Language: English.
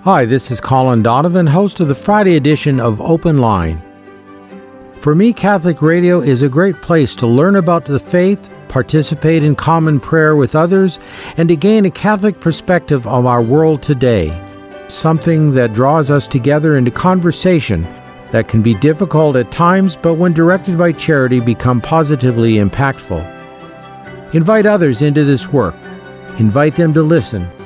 Hi, this is Colin Donovan, host of the Friday edition of Open Line. For me, Catholic radio is a great place to learn about the faith, participate in common prayer with others, and to gain a Catholic perspective of our world today. Something that draws us together into conversation that can be difficult at times, but when directed by charity, become positively impactful. Invite others into this work. Invite them to listen